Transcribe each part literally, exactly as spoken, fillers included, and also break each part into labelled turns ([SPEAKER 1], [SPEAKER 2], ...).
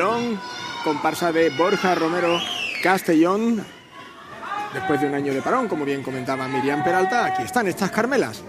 [SPEAKER 1] León, comparsa de Borja Romero Castellón. Después de un año de parón, como bien comentaba Miriam Peralta, aquí están estas Carmelas.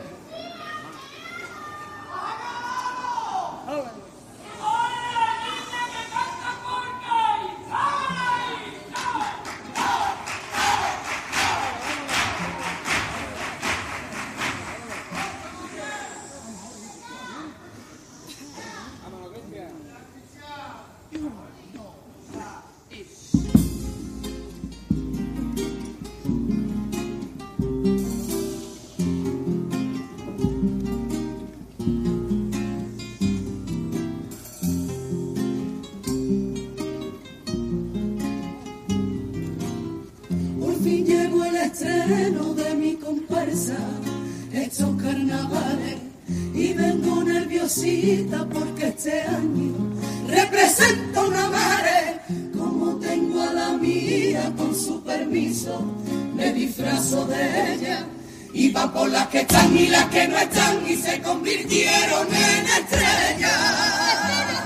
[SPEAKER 2] Porque este año representa una madre, como tengo a la mía, con su permiso me disfrazo de ella, y va por las que están y las que no están, y se convirtieron en estrellas.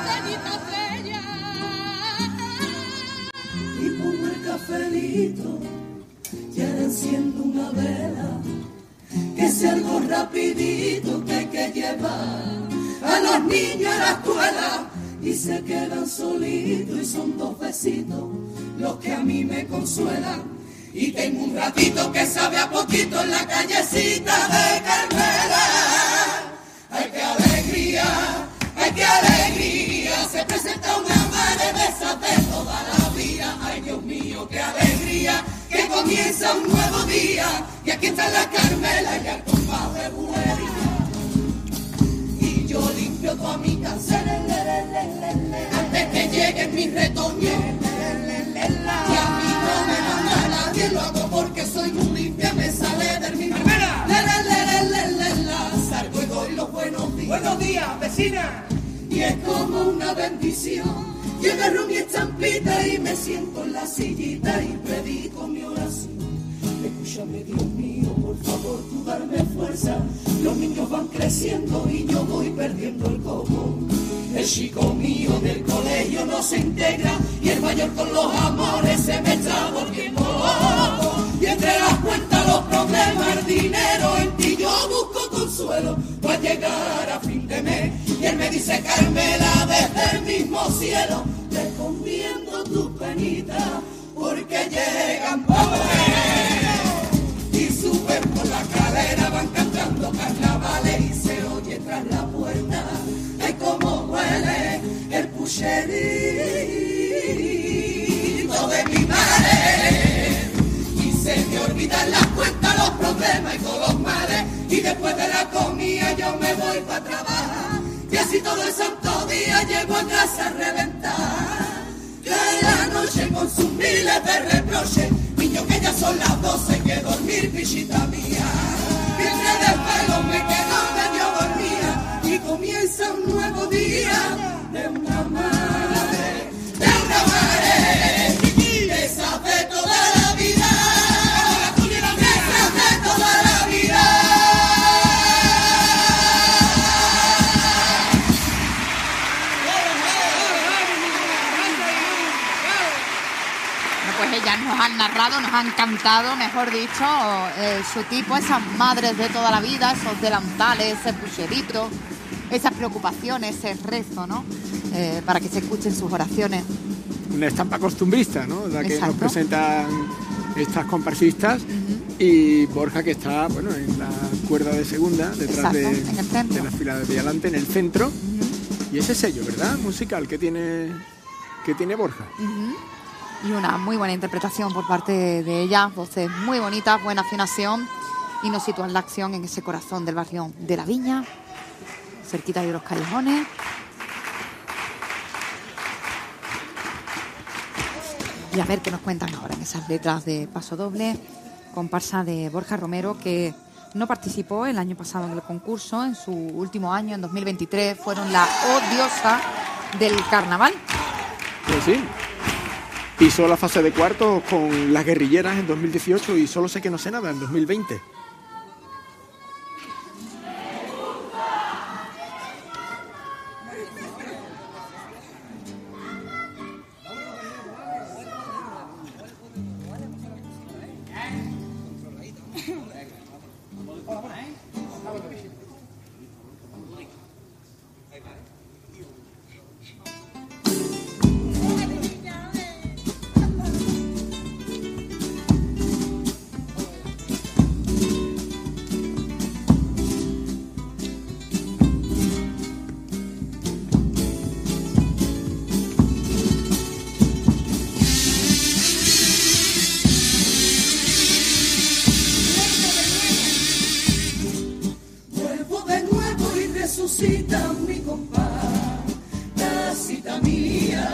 [SPEAKER 2] Y pongo el cafelito, ya enciendo una vela, que sea algo rapidito que hay que llevar a los niños a la escuela, y se quedan solitos, y son dos besitos los que a mí me consuelan. Y tengo un ratito que sabe a poquito en la callecita de Carmela. ¡Ay, qué alegría! ¡Ay, qué alegría! Se presenta una madre de esas de toda la vida. ¡Ay, Dios mío, qué alegría! Que comienza un nuevo día, y aquí está la Carmela y el compás de bulería. Yo limpio toda mi casa antes que lleguen mis retoños, y a mí no me manda nadie, lo hago porque soy muy limpia, me sale del mismo. Salgo y doy los buenos días.
[SPEAKER 3] Buenos días, vecina.
[SPEAKER 2] Y es como una bendición. Yo agarro mi estampita y me siento en la sillita y predico mi oración. Escúchame, Dios mío, por favor, tú darme fuerza. Los niños van creciendo y yo voy perdiendo el coco. El chico mío del colegio no se integra, y el mayor con los amores se me está volviendo loco. Y entre las cuentas, los problemas, el dinero, en ti yo busco consuelo para llegar a fin de mes. Y él me dice, Carmela, desde el mismo cielo te encomiendo tus penitas, porque llegan por y suben por la cadera, van cantando carnavales y se oye tras la puerta, ay cómo huele el pucherito de mi madre, y se me olvidan las cuentas, los problemas y todos los males, y después de la comida yo me voy para trabajar, y así todo el santo día llego a casa a reventar, que en la noche con sus miles de reproches, niño, que ya son las doce, que dormir, pichita mía. Y entre desvelos me quedo medio dormida, y comienza un nuevo día de una madre, de una madre, que sabe toda la vida, que sabe toda la vida.
[SPEAKER 4] Pues ellas nos han narrado, nos han cantado, mejor dicho, eh, su tipo, esas madres de toda la vida, esos delantales, ese pucherito, esas preocupaciones, ese rezo, ¿no? Eh, para que se escuchen sus oraciones.
[SPEAKER 1] Una estampa costumbrista, ¿no? La que
[SPEAKER 4] Exacto.
[SPEAKER 1] nos presentan estas comparsistas. Uh-huh. Y Borja, que está, bueno, en la cuerda de segunda, detrás de, de la fila de adelante, en el centro. Uh-huh. Y ese sello, ¿verdad? Musical que tiene, que tiene Borja.
[SPEAKER 4] Uh-huh. Y una muy buena interpretación por parte de ella, voces muy bonitas, buena afinación, y nos sitúan la acción en ese corazón del barrio de La Viña, cerquita de los callejones. Y a ver qué nos cuentan ahora en esas letras de Paso Doble, comparsa de Borja Romero, que no participó el año pasado en el concurso, en su último año, en dos mil veintitrés, fueron la odiosa del carnaval.
[SPEAKER 1] Pues sí. Pisó la fase de cuartos con las guerrilleras en dos mil dieciocho y Solo sé que no sé nada en dos mil veinte.
[SPEAKER 2] cosita, mi compás, tacita mía,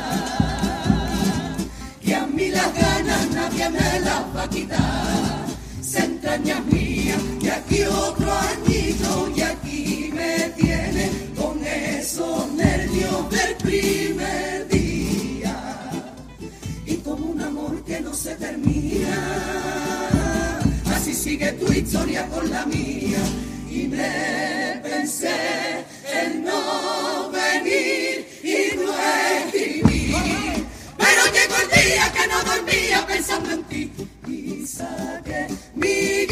[SPEAKER 2] que a mí las ganas nadie me las va a quitar. Se entrañas mía, y aquí otro añito, y aquí me tiene con esos nervios del primer día. Y como un amor que no se termina, así sigue tu historia con la mía. Y me pensé en no venir y no escribir, pero llegó el día que no dormía pensando en ti y saqué mi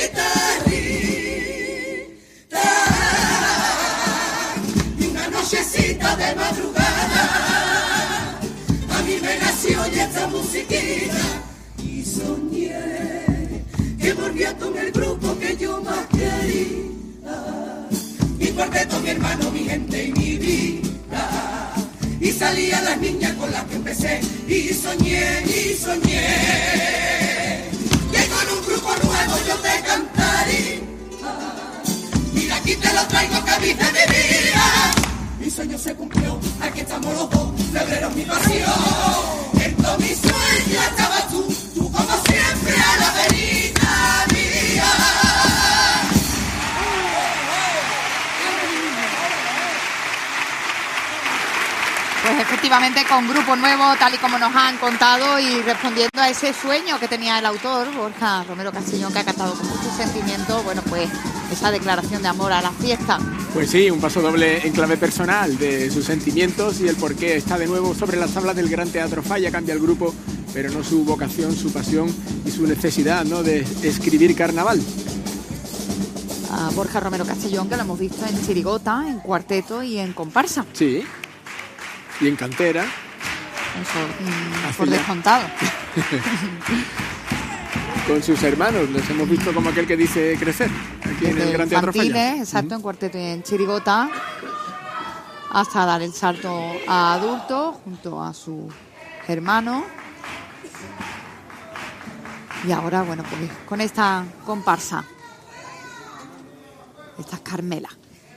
[SPEAKER 2] guitarrita y una nochecita de madrugada a mí me nació ya esta musiquita y soñé que volvía con el grupo que yo más quería. Mi cuarteto, mi hermano, mi gente y mi vida. Y salían las niñas con las que empecé. Y soñé, y soñé que con un grupo nuevo yo te cantaría. Mira, aquí te lo traigo que viste mi vida. Mi sueño se cumplió, aquí estamos los dos. Febrero es mi pasión. En todo mi sueño estabas tú, tú como siempre a la verita mía.
[SPEAKER 4] Pues efectivamente con grupo nuevo, tal y como nos han contado y respondiendo a ese sueño que tenía el autor, Borja Romero Castellón, que ha cantado con mucho sentimiento, bueno, pues esa declaración de amor a la fiesta.
[SPEAKER 1] Pues sí, un paso doble en clave personal de sus sentimientos y el por qué está de nuevo sobre las tablas del Gran Teatro Falla. Cambia el grupo, pero no su vocación, su pasión y su necesidad, ¿no?, de escribir carnaval.
[SPEAKER 4] A Borja Romero Castellón, que lo hemos visto en chirigota, en cuarteto y en comparsa.
[SPEAKER 1] Sí. Y en cantera.
[SPEAKER 4] Eso, mmm, por descontado.
[SPEAKER 1] Con sus hermanos, los hemos visto como aquel que dice crecer, aquí en el Gran Teatro Falla.
[SPEAKER 4] Exacto, uh-huh. En cuarteto y en chirigota, hasta dar el salto a adulto junto a sus hermanos. Y ahora, bueno, pues con esta comparsa, esta es Carmela.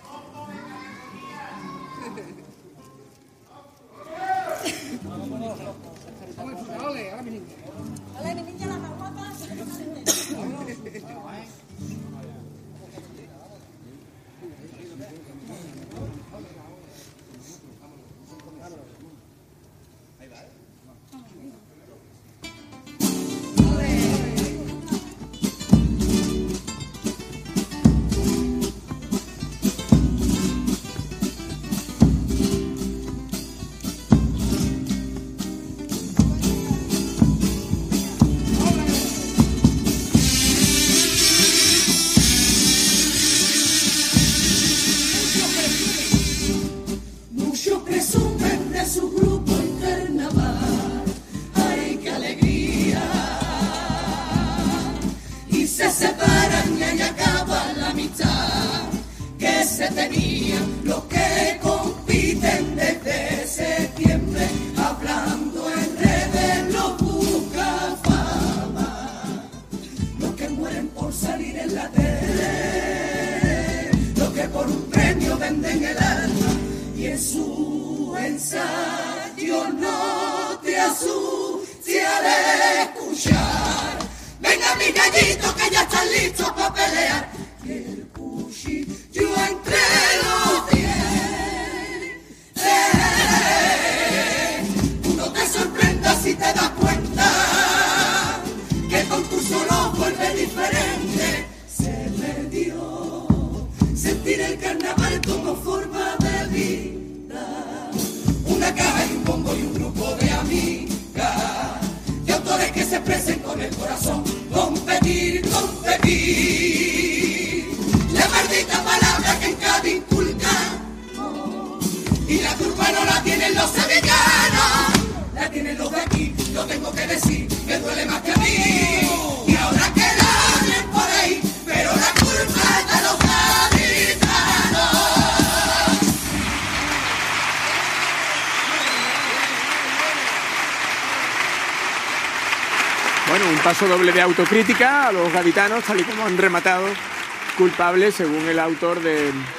[SPEAKER 1] Paso doble de autocrítica a los gaditanos, tal y como han rematado culpables, según el autor de,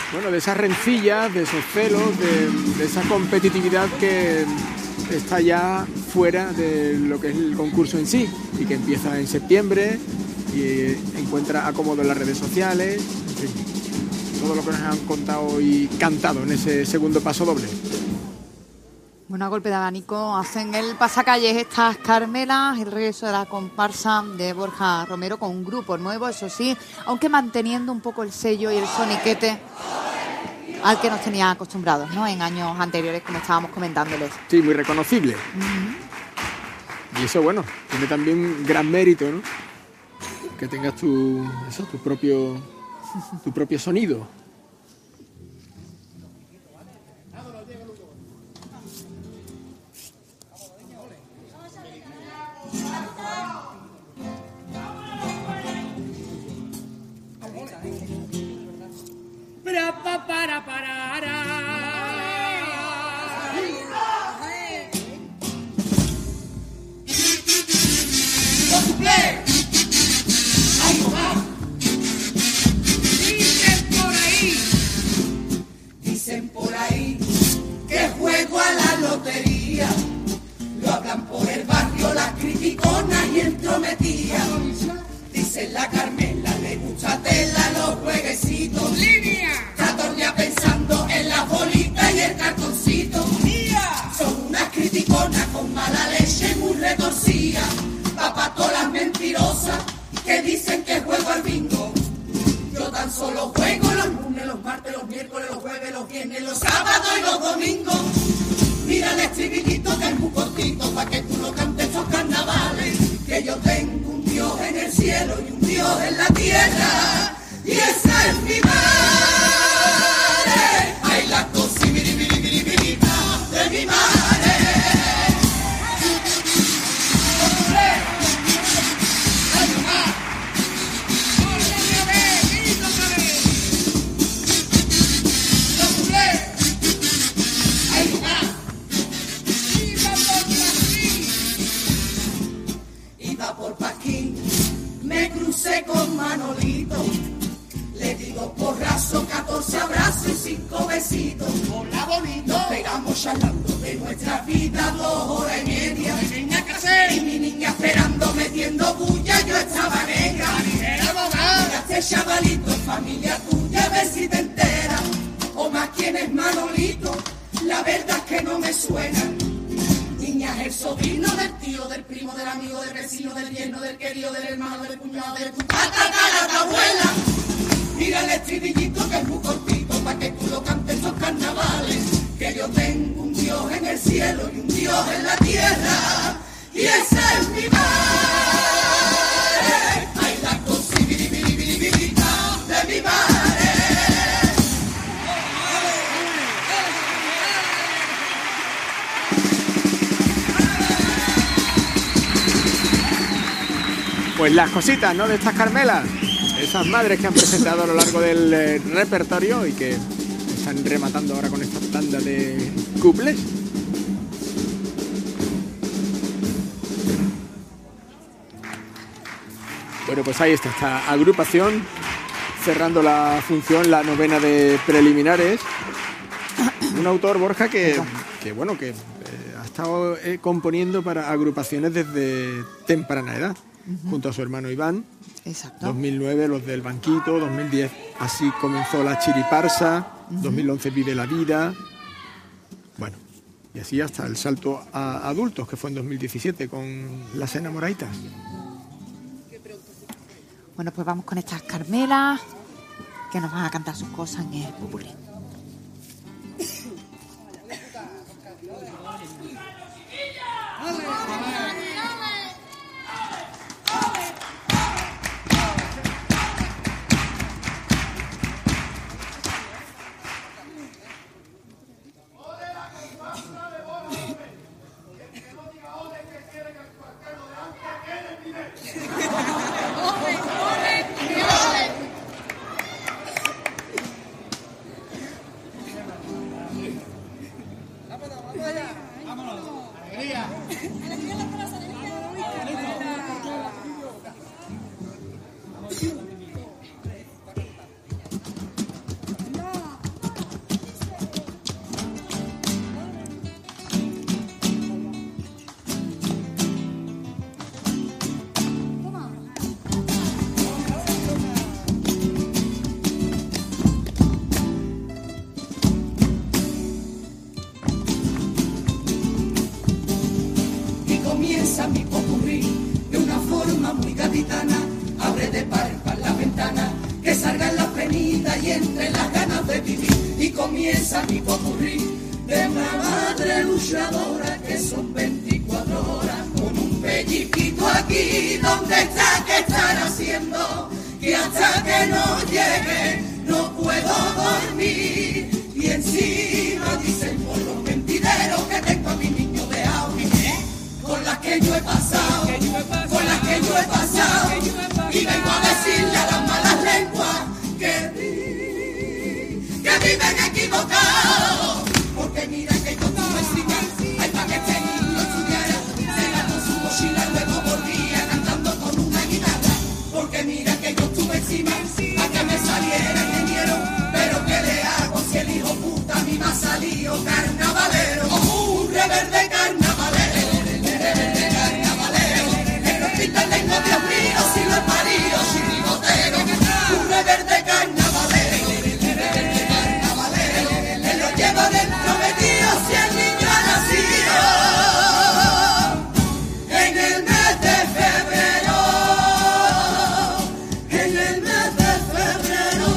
[SPEAKER 1] bueno, de esas rencillas, de esos celos, de, de esa competitividad que está ya fuera de lo que es el concurso en sí y que empieza en septiembre y encuentra acomodo en las redes sociales, en fin, todo lo que nos han contado y cantado en ese segundo paso doble.
[SPEAKER 4] Bueno, a golpe de abanico hacen el pasacalles estas Carmelas, el regreso de la comparsa de Borja Romero con un grupo nuevo, eso sí, aunque manteniendo un poco el sello y el soniquete al que nos tenía acostumbrados, ¿no?, en años anteriores, como estábamos comentándoles.
[SPEAKER 1] Sí, muy reconocible. Uh-huh. Y eso, bueno, tiene también gran mérito, ¿no? Que tengas tu, eso, tu propio, tu propio sonido.
[SPEAKER 2] Para, para, para, Dicen por ahí, dicen por ahí que juego a la lotería. Lo hablan por el barrio las criticonas y entrometidas. Dicen la Carmela, le gusta tela los jueguecitos. ¡Línea! Catornia pensando en las bolitas y el cartoncito. ¡Mía! Son unas criticonas con mala leche muy retorcidas. Papatolas mentirosas que dicen que juego al bingo. Yo tan solo juego los lunes, los martes, los miércoles, los jueves, los viernes, los sábados y los domingos. Mira el estribillito que es muy cortito pa' que tú lo cantes estos carnavales. Que yo tengo un Dios en el cielo y un Dios en la tierra, y esa es mi madre. Ay, la cosibiribiribiribirita de mi madre. Ay, mamá. Órale, a ver, grito otra vez. Los culés. Ay, mamá. Iba por Paquín. Iba por Paquín. Me crucé con Manolito, le digo porrazo, catorce abrazos y cinco besitos. Hola, bonito. Nos pegamos charlando de nuestra vida dos horas y media. Mi niña casé y mi niña esperando, metiendo bulla, yo estaba negra. Mira este chavalito, familia tuya, a ver si te enteras. O más quién es Manolito, la verdad es que no me suena. Niña es el sobrino del tío, del primo, del amigo, del vecino, del yerno, del querido, del hermano, del cuñado, de tu tatarabuela. Mira el estribillito que es muy cortito pa' que tú lo cantes estos carnavales. Que yo tengo un Dios en el cielo y un Dios en la tierra, y esa es mi madre. Ay, la cosibiribiribiribirita de mi madre.
[SPEAKER 1] Pues las cositas, ¿no?, de estas Carmelas, esas madres que han presentado a lo largo del eh, repertorio y que están rematando ahora con esta tanda de cuples. Bueno, pues ahí está esta agrupación cerrando la función, la novena de preliminares. Un autor, Borja, que, que bueno, que eh, ha estado eh, componiendo para agrupaciones desde temprana edad. Uh-huh. Junto a su hermano Iván.
[SPEAKER 4] Exacto.
[SPEAKER 1] dos mil nueve Los del Banquito, dos mil diez Así comenzó la Chiriparsa, uh-huh. dos mil once Vive la Vida. Bueno, y así hasta el salto a adultos, que fue en dos mil diecisiete con Las Enamoraditas.
[SPEAKER 4] Bueno, pues vamos con estas Carmelas que nos van a cantar sus cosas en el popurrí.
[SPEAKER 2] comienza mi popurrí de una forma muy gaditana. Abre de par en par la ventana, que salgan las penitas y entre las ganas de vivir. Y comienza mi popurrí de una madre luchadora, que son veinticuatro horas con un pellizquito aquí. ¿Dónde está? ¿Qué están haciendo? Que hasta que no llegue no puedo dormir. Y encima dicen por los mentideros que tengo a mi niño de audio, con las que yo he pasado, con las que yo he pasado, y vengo a decirle a las malas lenguas que, vi, que viven equivocados, porque mira que yo tuve encima, hay para que este niño estudiara, se ganó su mochila y luego volvía cantando con una guitarra, porque mira que yo estuve encima, a que me saliera ingeniero, pero ¿qué le hago si el hijo puta a mí me ha salido carnavalero? Un reverde carnavalero, un reverde carnavalero, en los hospital tengo Dios mío, si lo he parido, chirigotero, un reverde carnavalero, un reverde carnavalero, él lo lleva dentro metido si el niño ha nacido en el mes de febrero, en el mes de febrero.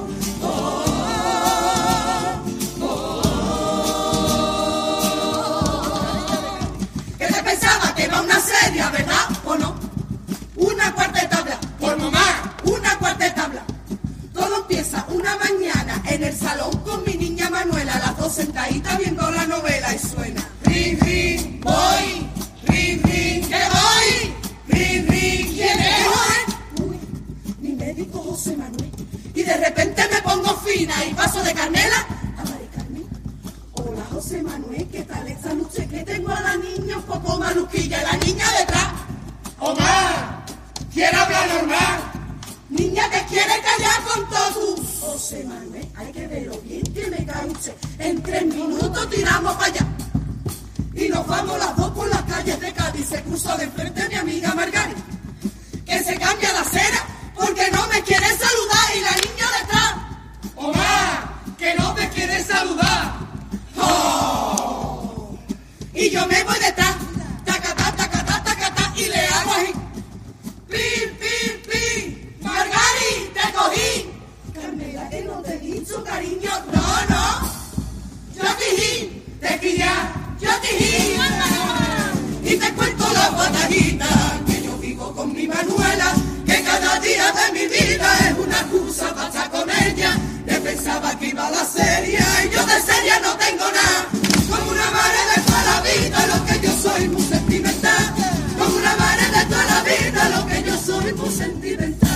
[SPEAKER 2] Una seria, ¿verdad? ¿O no? Una cuarta tabla, por mamá, una cuarta tabla. Todo empieza una mañana en el salón con mi niña Manuela, las dos sentaditas viendo la novela y suena. Rin, rin, voy, rin, rin, que voy, rin, rin, ¿quién es? Uy, mi médico José Manuel. Y de repente me pongo fina y paso de Carmela a Mari Carmen. Hola José Manuel, ¿qué tal esta noche? Que tengo a la niña un poco maluquilla, la niña detrás. Omar, quiere hablar normal. Niña que quiere callar con todo tú. José Manuel, hay que verlo bien que me cae usted. En tres minutos tiramos para allá. Y nos vamos las dos por las calles de Cádiz. Se cruzó de frente mi amiga Margarita, que se cambia la acera porque no me quiere saludar. Y la niña detrás. Omar, que no te quiere saludar. Oh. Y yo me voy detrás, tacatá, tacatá, tacatá, y le hago así. Pim, pim, pim, Margari, te cogí. Carmela, que no te he dicho, cariño. No, no, yo te di, te quilla, yo te di. Y te cuento la batallita que yo vivo con mi Manuela, que cada día de mi vida es una excusa para estar con ella. Yo pensaba que iba a la serie y yo de serie no tengo nada. Como una madre de toda la vida, lo que yo soy muy sentimental. Como una madre de toda la vida, lo que yo soy muy sentimental.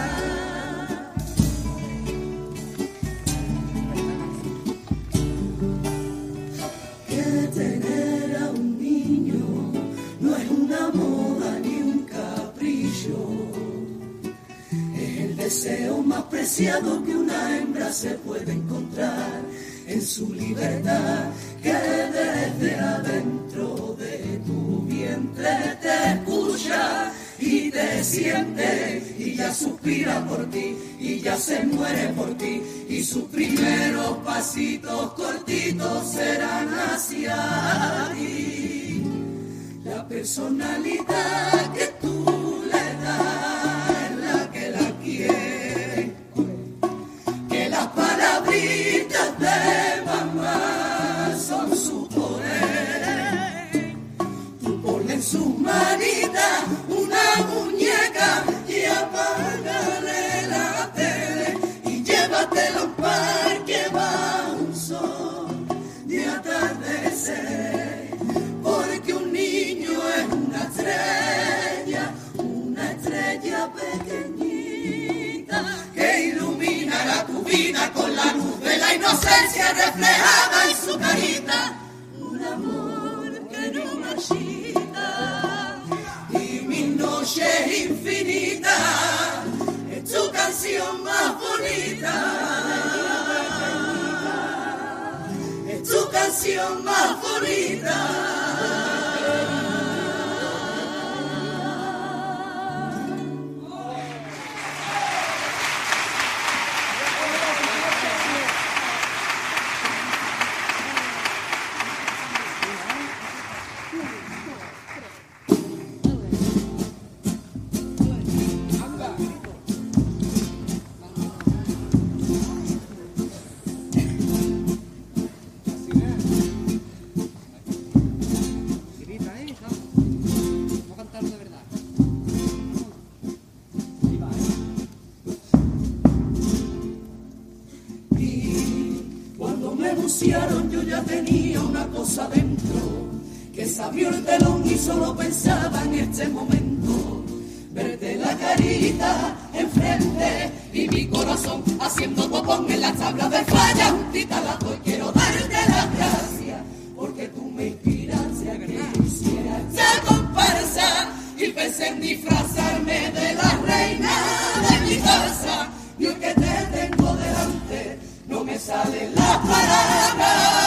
[SPEAKER 2] Que tener a un niño no es una moda ni un capricho. Es el deseo más preciado que una hembra se puede encontrar en su libertad, que desde adentro de tu vientre te escucha y te siente y ya suspira por ti y ya se muere por ti y sus primeros pasitos cortitos serán hacia ti. La personalidad que tú le das es la que la quiere, que las palabritas de mamá son su poder. Tú ponle en sus manitas una muñeca y apágale la tele y llévatelo a un parque bajo un sol de atardecer, porque un niño es una estrella, una estrella pequeñita que iluminará tu vida con la luz de la inocencia reflejada en su carita. Un amor que no marchita y mi noche infinita es tu canción más bonita, es tu canción más bonita. se abrió el telón y solo pensaba en este momento, verte la carita enfrente y mi corazón haciendo popón en la tabla de falla, juntita las dos. Quiero darte las gracias porque tú me inspiraste a que hiciera esta comparsa y pensé en disfrazarme de la reina de mi casa. Y hoy que te tengo delante no me salen las palabras.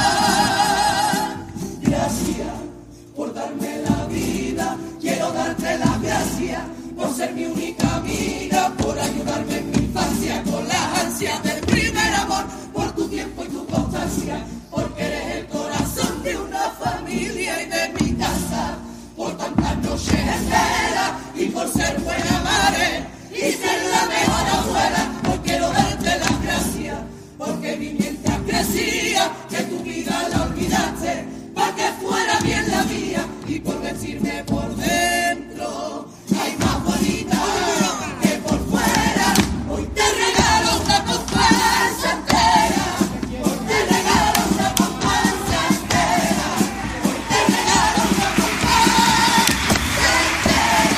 [SPEAKER 2] Gracias por darme la vida, quiero darte las gracias por ser mi única amiga, por ayudarme en mi infancia con las ansias del primer amor, por tu tiempo y tu constancia, porque eres el corazón de una familia y de mi casa, por tantas noches enteras y por ser buena madre y ser la mejor abuela. Hoy quiero darte las gracias porque vi mientras crecía que tu vida la olvidaste para que fuera bien la mía, y por vestirme por dentro hay más bonita que por fuera. Hoy te regalo una comparsa entera, hoy te regalo una comparsa entera, hoy te regalo una comparsa entera.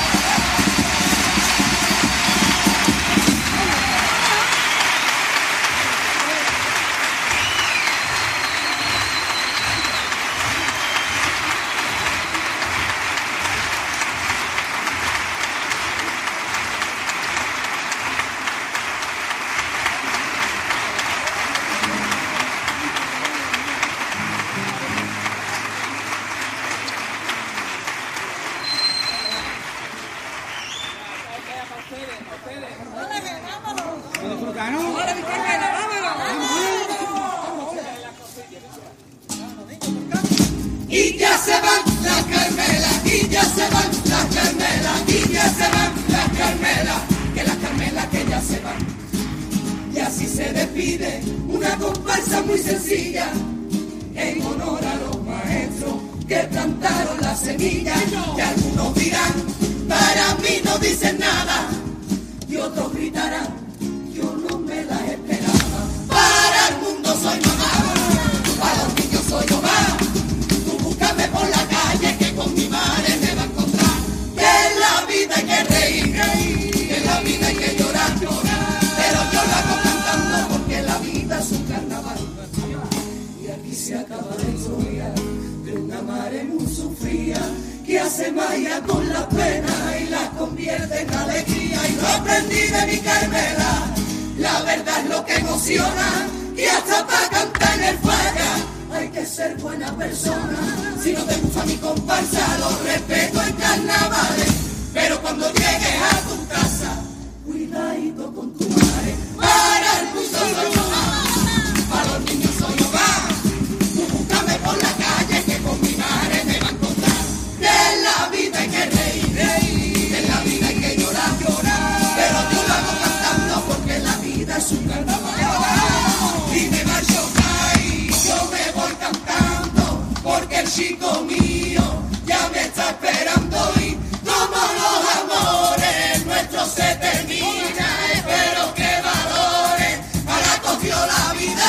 [SPEAKER 2] Y ya se van las Carmelas, y ya se van las Carmelas, y ya se van las Carmelas, que las Carmelas que ya se van. Y así se despide una comparsa muy sencilla, en honor a los maestros que plantaron la semilla. Y algunos dirán, para mí no dicen nada, y otros gritarán, yo no me las esperaba. Para el mundo soy mamá, para los niños soy mamá. Búscame por la calle que con mi madre me va a encontrar. Que en la vida hay que reír, que en la vida hay que llorar, pero yo lo hago cantando porque la vida es un carnaval. Y aquí se acaba la historia de una madre muy sufrida que hace magia con las penas y las convierte en alegría. Y lo aprendí de mi Carmela, la verdad es lo que emociona, y hasta para cantar en el falla hay que ser buena persona. Si no te gusta mi comparsa, lo respeto en carnavales, pero cuando llegues a tu casa, cuidadito con tu madre. Para el mundo soy yo, para los niños soy yo, va. Tú búscame por la calle que con mi madre me va a encontrar. Que en la vida hay que reír, reír, que en la vida hay que llorar, llorar, pero yo lo hago cantando porque la vida es un carnaval. Y me marcho, yo me voy cantando porque el chico mío ya me está esperando, y como los amores nuestros se terminan, espero que valores a la cogió la vida.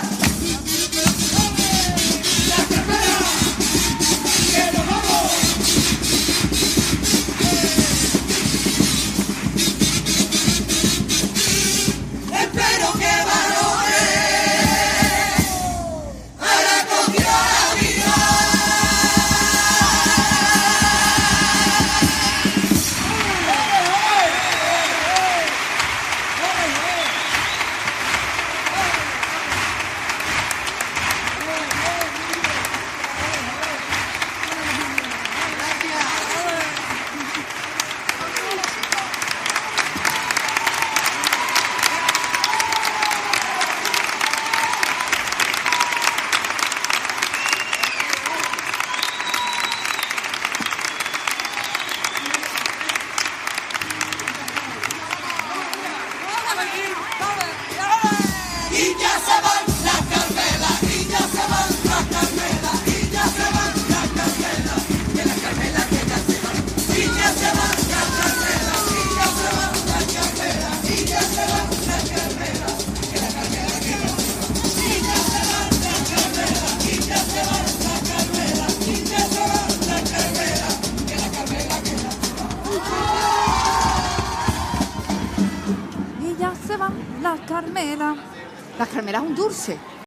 [SPEAKER 2] La carrera, que nos vamos. Espero que valores Y ya se van las Carmelas, y ya se van las Carmelas, y ya se van.
[SPEAKER 4] las Carmelas. Las Carmelas es un dulce.